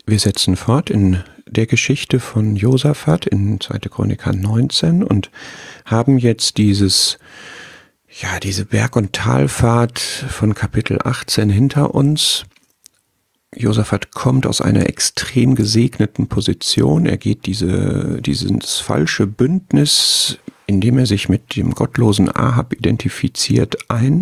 Wir setzen fort in der Geschichte von Josaphat in 2. Chroniker 19 und haben jetzt diese Berg- und Talfahrt von Kapitel 18 hinter uns. Josaphat kommt aus einer extrem gesegneten Position. Er geht dieses falsche Bündnis, in dem er sich mit dem gottlosen Ahab identifiziert, ein.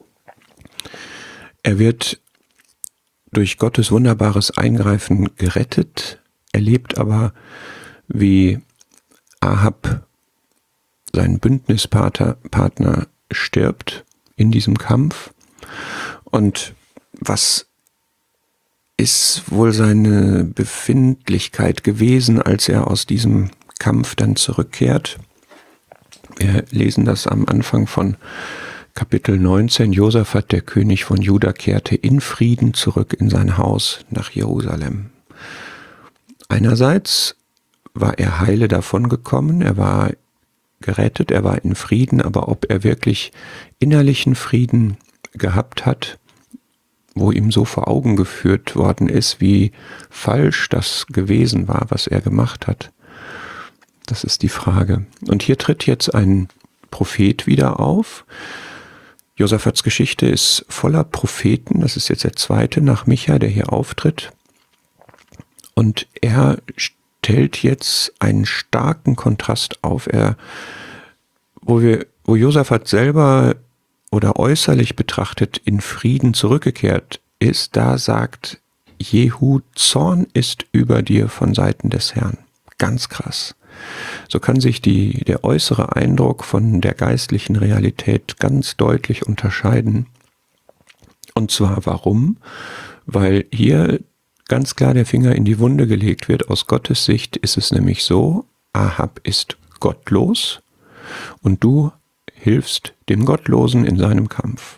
Er wird durch Gottes wunderbares Eingreifen gerettet, erlebt aber, wie Ahab, sein Bündnispartner, stirbt in diesem Kampf. Und was ist wohl seine Befindlichkeit gewesen, als er aus diesem Kampf dann zurückkehrt? Wir lesen das am Anfang von Kapitel 19. Josaphat, der König von Juda, kehrte in Frieden zurück in sein Haus nach Jerusalem. Einerseits war er heile davongekommen, er war gerettet, er war in Frieden, aber ob er wirklich innerlichen Frieden gehabt hat, wo ihm so vor Augen geführt worden ist, wie falsch das gewesen war, was er gemacht hat, das ist die Frage. Und hier tritt jetzt ein Prophet wieder auf. Josaphats Geschichte ist voller Propheten, das ist jetzt der zweite nach Micha, der hier auftritt. Und er stellt jetzt einen starken Kontrast auf. Wo Josaphat selber oder äußerlich betrachtet in Frieden zurückgekehrt ist, da sagt Jehu, Zorn ist über dir von Seiten des Herrn. Ganz krass. So kann sich der äußere Eindruck von der geistlichen Realität ganz deutlich unterscheiden. Und zwar warum? Weil hier ganz klar der Finger in die Wunde gelegt wird. Aus Gottes Sicht ist es nämlich so, Ahab ist gottlos und du hilfst dem Gottlosen in seinem Kampf.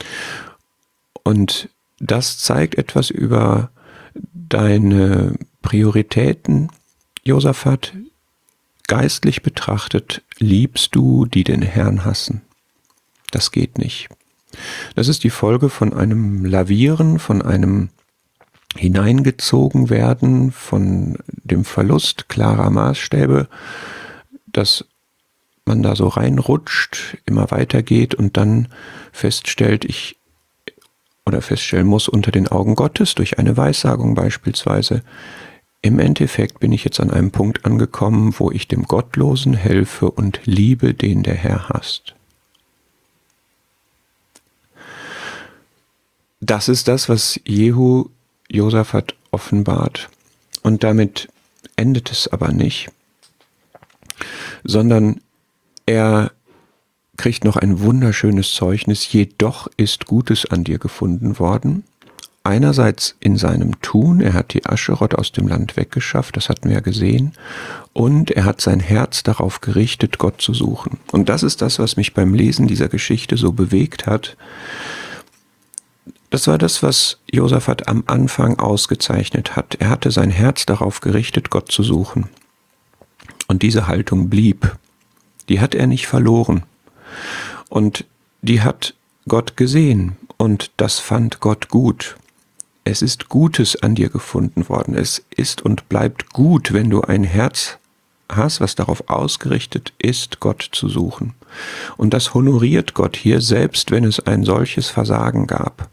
Und das zeigt etwas über deine Prioritäten, Josaphat. Geistlich betrachtet liebst du, die den Herrn hassen. Das geht nicht. Das ist die Folge von einem Lavieren, von einem hineingezogen werden, von dem Verlust klarer Maßstäbe, dass man da so reinrutscht, immer weitergeht und dann feststellen muss unter den Augen Gottes, durch eine Weissagung beispielsweise, im Endeffekt bin ich jetzt an einem Punkt angekommen, wo ich dem Gottlosen helfe und liebe, den der Herr hasst. Das ist das, was Jehu Josaphat offenbart. Und damit endet es aber nicht, sondern er kriegt noch ein wunderschönes Zeugnis. Jedoch ist Gutes an dir gefunden worden. Einerseits in seinem Tun, er hat die Ascheroth aus dem Land weggeschafft, das hatten wir ja gesehen, und er hat sein Herz darauf gerichtet, Gott zu suchen. Und das ist das, was mich beim Lesen dieser Geschichte so bewegt hat. Das war das, was Josaphat am Anfang ausgezeichnet hat. Er hatte sein Herz darauf gerichtet, Gott zu suchen. Und diese Haltung blieb. Die hat er nicht verloren. Und die hat Gott gesehen. Und das fand Gott gut. Es ist Gutes an dir gefunden worden. Es ist und bleibt gut, wenn du ein Herz hast, was darauf ausgerichtet ist, Gott zu suchen. Und das honoriert Gott hier, selbst wenn es ein solches Versagen gab.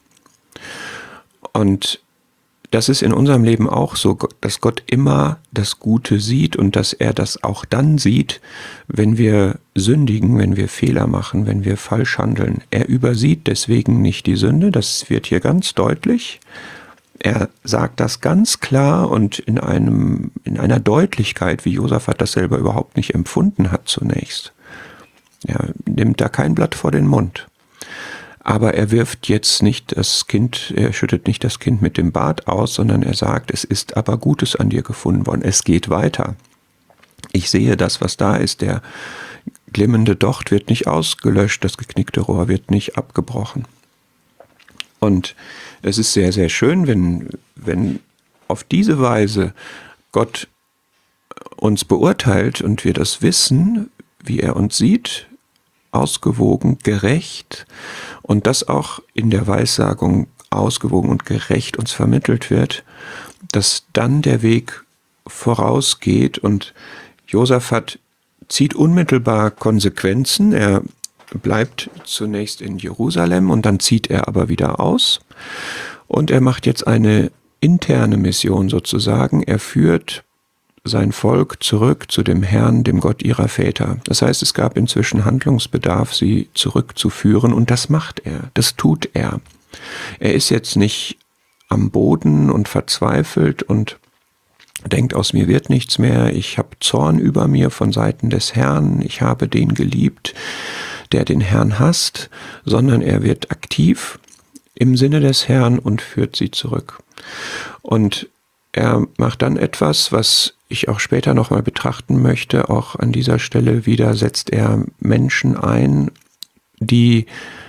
Und das ist in unserem Leben auch so, dass Gott immer das Gute sieht und dass er das auch dann sieht, wenn wir sündigen, wenn wir Fehler machen, wenn wir falsch handeln. Er übersieht deswegen nicht die Sünde, das wird hier ganz deutlich. Er sagt das ganz klar und in einer Deutlichkeit, wie Josaphat das selber überhaupt nicht empfunden hat zunächst. Er nimmt da kein Blatt vor den Mund. Aber er wirft jetzt nicht er schüttet nicht das Kind mit dem Bad aus, sondern er sagt, es ist aber Gutes an dir gefunden worden. Es geht weiter. Ich sehe das, was da ist. Der glimmende Docht wird nicht ausgelöscht, das geknickte Rohr wird nicht abgebrochen. Und es ist sehr, sehr schön, wenn auf diese Weise Gott uns beurteilt und wir das wissen, wie er uns sieht, ausgewogen, gerecht, und das auch in der Weissagung ausgewogen und gerecht uns vermittelt wird, dass dann der Weg vorausgeht und Josaphat zieht unmittelbar Konsequenzen. Er bleibt zunächst in Jerusalem und dann zieht er aber wieder aus. Und er macht jetzt eine interne Mission sozusagen. Er führt sein Volk zurück zu dem Herrn, dem Gott ihrer Väter. Das heißt, es gab inzwischen Handlungsbedarf, sie zurückzuführen, und das macht er, das tut er. Er ist jetzt nicht am Boden und verzweifelt und denkt, aus mir wird nichts mehr, ich habe Zorn über mir von Seiten des Herrn, ich habe den geliebt, der den Herrn hasst, sondern er wird aktiv im Sinne des Herrn und führt sie zurück. Und er macht dann etwas, was ich auch später nochmal betrachten möchte. Auch an dieser Stelle wieder setzt er Menschen ein, die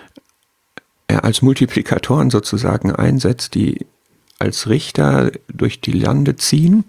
er als Multiplikatoren sozusagen einsetzt, die als Richter durch die Lande ziehen.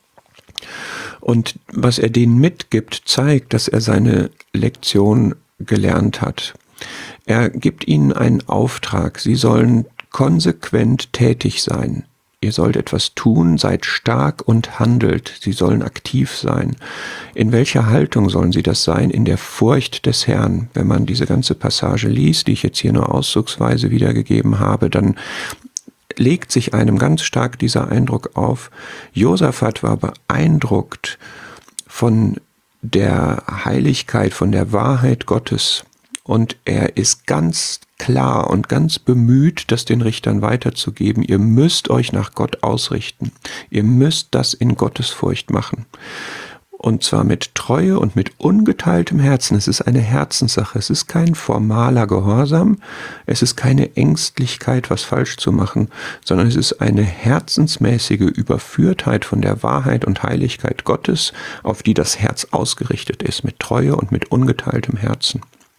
Und was er denen mitgibt, zeigt, dass er seine Lektion gelernt hat. Er gibt ihnen einen Auftrag. Sie sollen konsequent tätig sein. Ihr sollt etwas tun, seid stark und handelt. Sie sollen aktiv sein. In welcher Haltung sollen sie das sein? In der Furcht des Herrn. Wenn man diese ganze Passage liest, die ich jetzt hier nur auszugsweise wiedergegeben habe, dann legt sich einem ganz stark dieser Eindruck auf. Josaphat war beeindruckt von der Heiligkeit, von der Wahrheit Gottes. Und er ist ganz klar und ganz bemüht, das den Richtern weiterzugeben. Ihr müsst euch nach Gott ausrichten. Ihr müsst das in Gottesfurcht machen. Und zwar mit Treue und mit ungeteiltem Herzen. Es ist eine Herzenssache. Es ist kein formaler Gehorsam. Es ist keine Ängstlichkeit, was falsch zu machen, sondern es ist eine herzensmäßige Überführtheit von der Wahrheit und Heiligkeit Gottes, auf die das Herz ausgerichtet ist, mit Treue und mit ungeteiltem Herzen.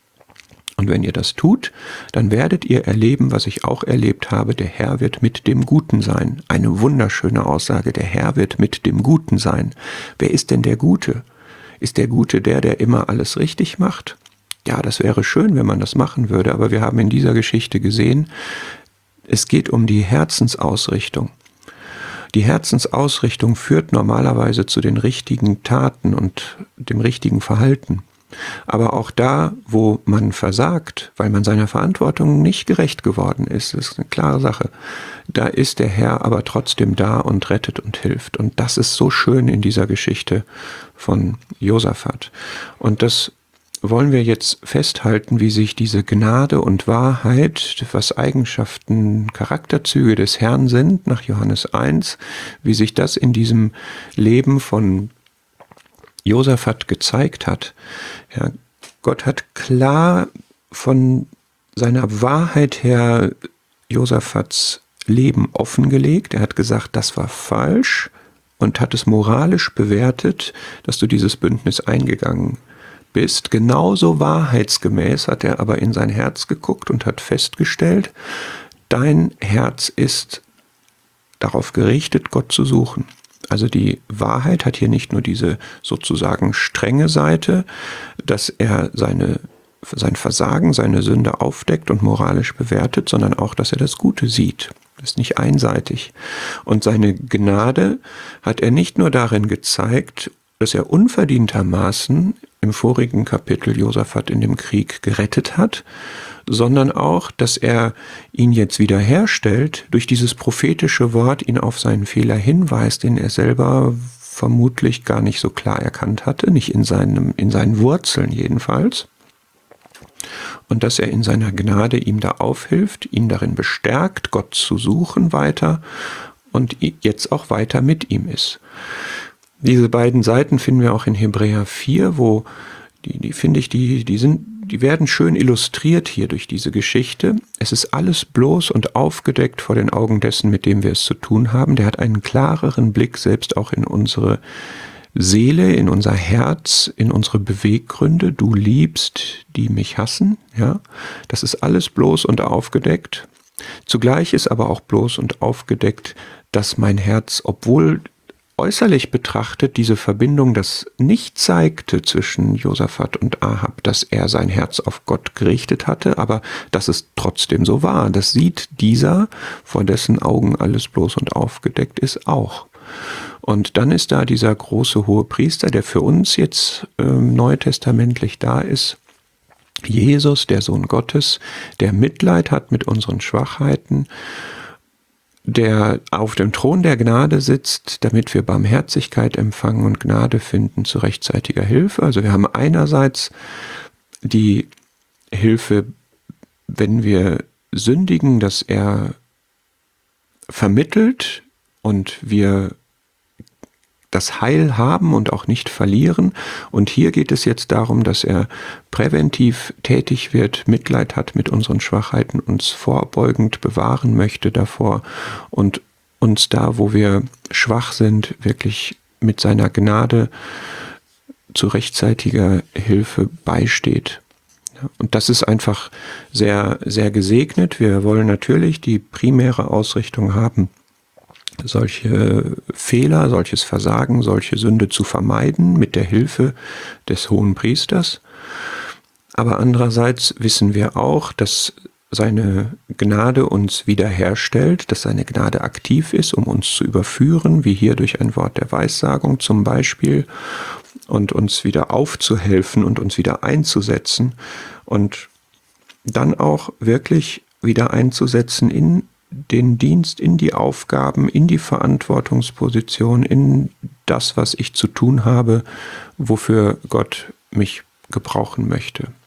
Und wenn ihr das tut, dann werdet ihr erleben, was ich auch erlebt habe, der Herr wird mit dem Guten sein. Eine wunderschöne Aussage, der Herr wird mit dem Guten sein. Wer ist denn der Gute? Ist der Gute der immer alles richtig macht? Ja, das wäre schön, wenn man das machen würde, aber wir haben in dieser Geschichte gesehen, es geht um die Herzensausrichtung. Die Herzensausrichtung führt normalerweise zu den richtigen Taten und dem richtigen Verhalten. Aber auch da, wo man versagt, weil man seiner Verantwortung nicht gerecht geworden ist, ist eine klare Sache, da ist der Herr aber trotzdem da und rettet und hilft. Und das ist so schön in dieser Geschichte von Josaphat. Und das wollen wir jetzt festhalten, wie sich diese Gnade und Wahrheit, was Eigenschaften, Charakterzüge des Herrn sind, nach Johannes 1, wie sich das in diesem Leben von Josaphat gezeigt hat. Ja, Gott hat klar von seiner Wahrheit her Josaphats Leben offengelegt. Er hat gesagt, das war falsch und hat es moralisch bewertet, dass du dieses Bündnis eingegangen bist. Genauso wahrheitsgemäß hat er aber in sein Herz geguckt und hat festgestellt, dein Herz ist darauf gerichtet, Gott zu suchen. Also die Wahrheit hat hier nicht nur diese sozusagen strenge Seite, dass er sein Versagen, seine Sünde aufdeckt und moralisch bewertet, sondern auch, dass er das Gute sieht. Das ist nicht einseitig. Und seine Gnade hat er nicht nur darin gezeigt, dass er unverdientermaßen im vorigen Kapitel Josaphat in dem Krieg gerettet hat, sondern auch, dass er ihn jetzt wiederherstellt, durch dieses prophetische Wort ihn auf seinen Fehler hinweist, den er selber vermutlich gar nicht so klar erkannt hatte, nicht in seinen Wurzeln jedenfalls. Und dass er in seiner Gnade ihm da aufhilft, ihn darin bestärkt, Gott zu suchen weiter und jetzt auch weiter mit ihm ist. Diese beiden Seiten finden wir auch in Hebräer 4, wo die werden schön illustriert hier durch diese Geschichte. Es ist alles bloß und aufgedeckt vor den Augen dessen, mit dem wir es zu tun haben. Der hat einen klareren Blick selbst auch in unsere Seele, in unser Herz, in unsere Beweggründe. Du liebst, die mich hassen. Ja, das ist alles bloß und aufgedeckt. Zugleich ist aber auch bloß und aufgedeckt, dass mein Herz, obwohl äußerlich betrachtet diese Verbindung das nicht zeigte zwischen Josaphat und Ahab, dass er sein Herz auf Gott gerichtet hatte, aber dass es trotzdem so war. Das sieht dieser, vor dessen Augen alles bloß und aufgedeckt ist, auch. Und dann ist da dieser große Hohepriester, der für uns jetzt neutestamentlich da ist, Jesus, der Sohn Gottes, der Mitleid hat mit unseren Schwachheiten, der auf dem Thron der Gnade sitzt, damit wir Barmherzigkeit empfangen und Gnade finden zu rechtzeitiger Hilfe. Also wir haben einerseits die Hilfe, wenn wir sündigen, dass er vermittelt und wir das Heil haben und auch nicht verlieren. Und hier geht es jetzt darum, dass er präventiv tätig wird, Mitleid hat mit unseren Schwachheiten, uns vorbeugend bewahren möchte davor und uns da, wo wir schwach sind, wirklich mit seiner Gnade zu rechtzeitiger Hilfe beisteht. Und das ist einfach sehr, sehr gesegnet. Wir wollen natürlich die primäre Ausrichtung haben, solche Fehler, solches Versagen, solche Sünde zu vermeiden mit der Hilfe des Hohenpriesters. Aber andererseits wissen wir auch, dass seine Gnade uns wiederherstellt, dass seine Gnade aktiv ist, um uns zu überführen, wie hier durch ein Wort der Weissagung zum Beispiel, und uns wieder aufzuhelfen und uns wieder einzusetzen und dann auch wirklich wieder einzusetzen in den Dienst, in die Aufgaben, in die Verantwortungsposition, in das, was ich zu tun habe, wofür Gott mich gebrauchen möchte.